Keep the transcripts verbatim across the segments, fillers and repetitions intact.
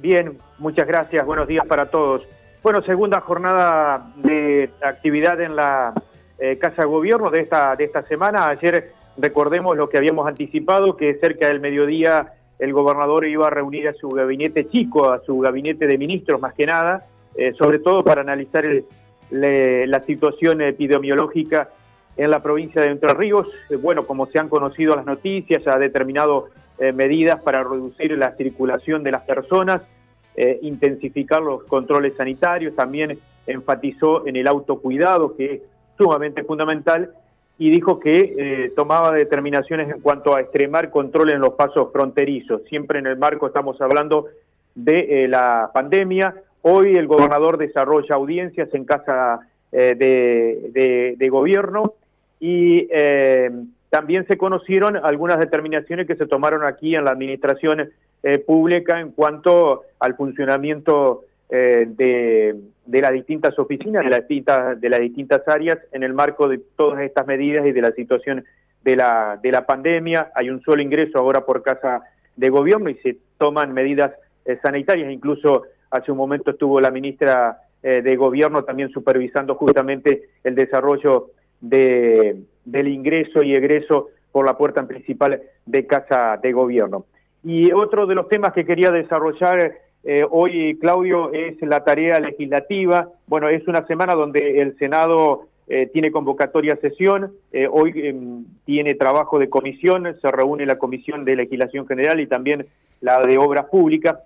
Bien, muchas gracias, buenos días para todos. Bueno, segunda jornada de actividad en la eh, Casa de Gobierno de esta, de esta semana. Ayer recordemos lo que habíamos anticipado, que cerca del mediodía el gobernador iba a reunir a su gabinete chico, a su gabinete de ministros más que nada, eh, sobre todo para analizar el, le, la situación epidemiológica en la provincia de Entre Ríos. Eh, bueno, como se han conocido las noticias, ha determinado eh, medidas para reducir la circulación de las personas, eh, intensificar los controles sanitarios, también enfatizó en el autocuidado, que es sumamente fundamental, y dijo que eh, tomaba determinaciones en cuanto a extremar control en los pasos fronterizos. Siempre en el marco estamos hablando de eh, la pandemia. Hoy el gobernador desarrolla audiencias en casa eh, de, de, de gobierno y eh, también se conocieron algunas determinaciones que se tomaron aquí en la administración eh, pública en cuanto al funcionamiento eh, de, de las distintas oficinas, de las distintas, de las distintas áreas en el marco de todas estas medidas y de la situación de la, de la pandemia. Hay un solo ingreso ahora por casa de gobierno y se toman medidas eh, sanitarias. Incluso hace un momento estuvo la ministra eh, de Gobierno también supervisando justamente el desarrollo de, del ingreso y egreso por la puerta principal de Casa de Gobierno. Y otro de los temas que quería desarrollar eh, hoy, Claudio, es la tarea legislativa. Bueno, es una semana donde el Senado eh, tiene convocatoria a sesión, eh, hoy eh, tiene trabajo de comisión, se reúne la Comisión de Legislación General y también la de Obras Públicas.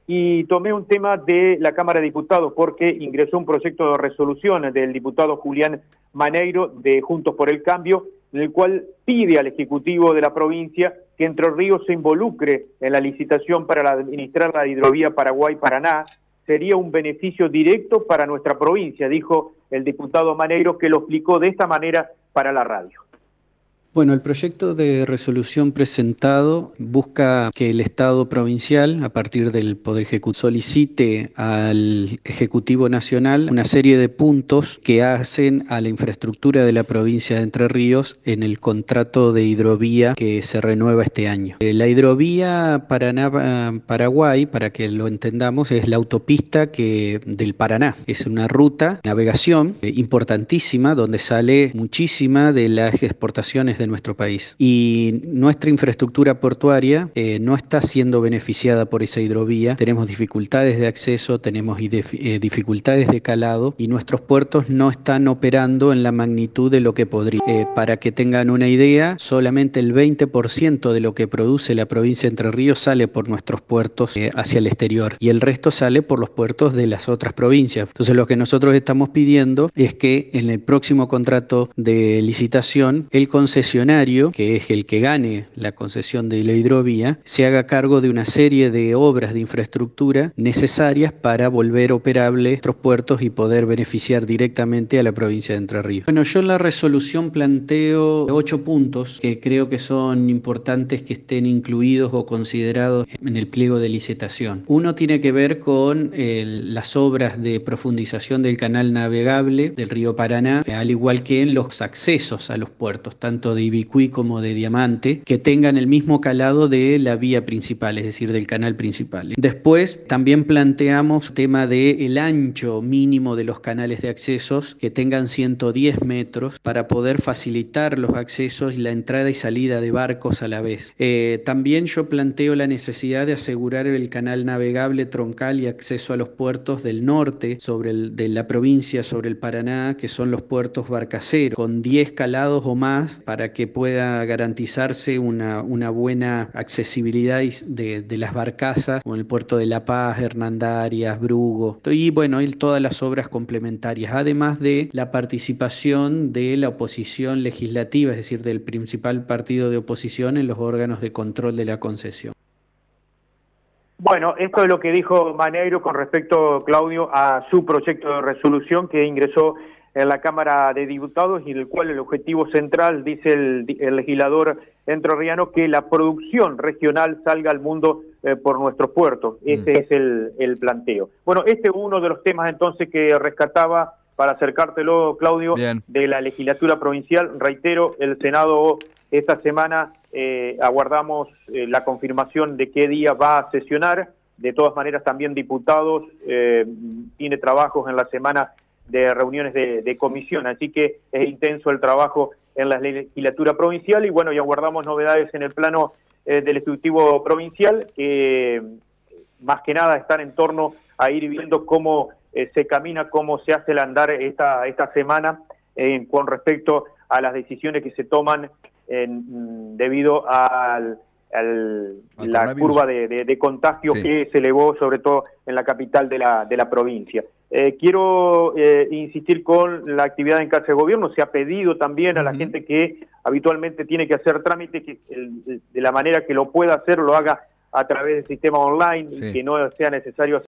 Y tomé un tema de la Cámara de Diputados porque ingresó un proyecto de resolución del diputado Julián Maneiro de Juntos por el Cambio, en el cual pide al Ejecutivo de la provincia que Entre Ríos se involucre en la licitación para administrar la hidrovía Paraguay-Paraná. Sería un beneficio directo para nuestra provincia, dijo el diputado Maneiro, que lo explicó de esta manera para la radio. Bueno, el proyecto de resolución presentado busca que el Estado provincial, a partir del Poder Ejecutivo, solicite al Ejecutivo Nacional una serie de puntos que hacen a la infraestructura de la provincia de Entre Ríos en el contrato de hidrovía que se renueva este año. La hidrovía Paraná-Paraguay, para que lo entendamos, es la autopista que del Paraná. Es una ruta de navegación importantísima donde sale muchísima de las exportaciones de de nuestro país. Y nuestra infraestructura portuaria eh, no está siendo beneficiada por esa hidrovía. Tenemos dificultades de acceso, tenemos eh, dificultades de calado y nuestros puertos no están operando en la magnitud de lo que podría. Eh, para que tengan una idea, solamente el veinte por ciento de lo que produce la provincia de Entre Ríos sale por nuestros puertos eh, hacia el exterior y el resto sale por los puertos de las otras provincias. Entonces lo que nosotros estamos pidiendo es que en el próximo contrato de licitación el concesionario, que es el que gane la concesión de la hidrovía, se haga cargo de una serie de obras de infraestructura necesarias para volver operable nuestros puertos y poder beneficiar directamente a la provincia de Entre Ríos. Bueno, yo en la resolución planteo ocho puntos que creo que son importantes que estén incluidos o considerados en el pliego de licitación. Uno tiene que ver con eh, las obras de profundización del canal navegable del río Paraná, al igual que en los accesos a los puertos, tanto de Ibicuí como de Diamante, que tengan el mismo calado de la vía principal, es decir, del canal principal. Después también planteamos el tema del ancho mínimo de los canales de accesos, que tengan ciento diez metros para poder facilitar los accesos y la entrada y salida de barcos a la vez. Eh, también yo planteo la necesidad de asegurar el canal navegable troncal y acceso a los puertos del norte sobre el, de la provincia sobre el Paraná, que son los puertos barcaceros, con diez calados o más para que pueda garantizarse una, una buena accesibilidad de, de las barcazas, como el puerto de La Paz, Hernandarias, Brugo, y bueno, y todas las obras complementarias, además de la participación de la oposición legislativa, es decir, del principal partido de oposición en los órganos de control de la concesión. Bueno, esto es lo que dijo Maneiro con respecto, Claudio, a su proyecto de resolución que ingresó en la Cámara de Diputados y en el cual el objetivo central, dice el, el legislador entrerriano, que la producción regional salga al mundo eh, por nuestros puertos. Ese mm. es el, el planteo. Bueno, este es uno de los temas entonces que rescataba para acercártelo, Claudio, Bien. de la legislatura provincial. Reitero, el Senado esta semana eh, aguardamos eh, la confirmación de qué día va a sesionar. de todas maneras también diputados, eh, tiene trabajos en la semana de reuniones de, de comisión, así que es intenso el trabajo en la legislatura provincial y bueno, ya guardamos novedades en el plano eh, del Ejecutivo Provincial, que más que nada están en torno a ir viendo cómo eh, se camina, cómo se hace el andar esta, esta semana eh, con respecto a las decisiones que se toman en, debido al, al la curva de, de, de contagios sí. que se elevó sobre todo en la capital de la, de la provincia. Eh, quiero eh, insistir con la actividad en Casa de Gobierno. Se ha pedido también uh-huh. a la gente que habitualmente tiene que hacer trámite, que el, de la manera que lo pueda hacer, lo haga a través del sistema online, sí. que no sea necesario